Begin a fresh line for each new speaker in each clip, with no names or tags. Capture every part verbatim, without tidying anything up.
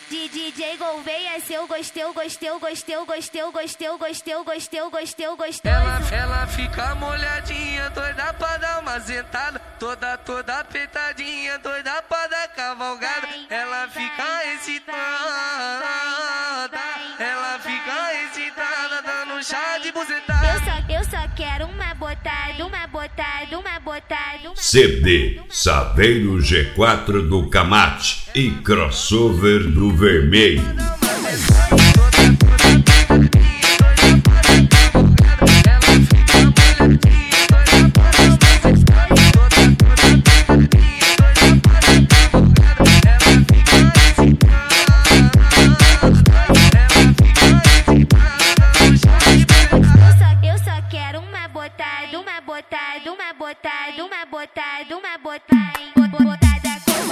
De D J Gouveia, se eu gostei, eu gostei, eu gostei, eu gostei, eu gostei, eu gostei, eu gostei, eu gostei, eu gostei.
Ela, ela fica molhadinha, doida pra dar uma sentada, toda, toda apertadinha, doida pra dar cavalgada. Ela fica excitada, ela fica excitada, dando chá de buzetada.
Eu só, eu só quero uma botada, uma botada, uma botada.
C D Saveiro G quatro do Camate e crossover do Vermelho.
Eu só quero uma botada, uma botada, uma botada, uma botada, uma botada, botada com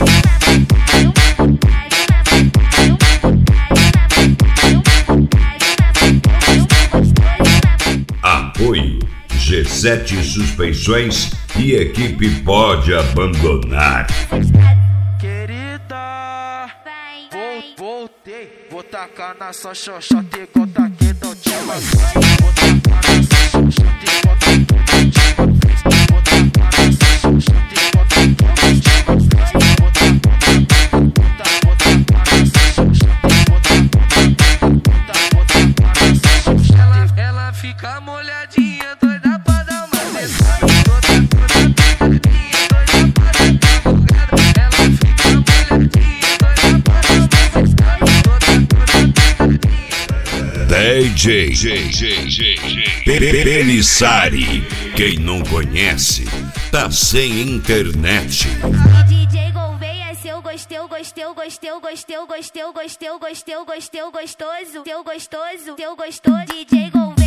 Apoio G sete Suspensões e equipe pode abandonar.
Querida, vou, voltei, vou tacar na sua xoxota igual taquei da última vez. Vou tacar na sua xoxota igual taquei da última vez. Vou tacar na sua xoxota igual taquei da última vez. Vou tacar na sua xoxota igual taquei. Ela fica molhadinha, doida pra dar uma sentada, toda, toda apertadinha, doida pra dar cavalgada. Ela fica molhadinha, doida pra dar uma sentada, toda, toda apertadinha.
D J Pelissari. Quem não conhece, tá sem internet.
D J Gouveia, se eu gostei, eu gostei, eu gostei, eu gostei, eu gostei, eu gostei, eu gostei, eu gostei, eu gostoso, teu gostoso, teu gostoso, D J Gouveia.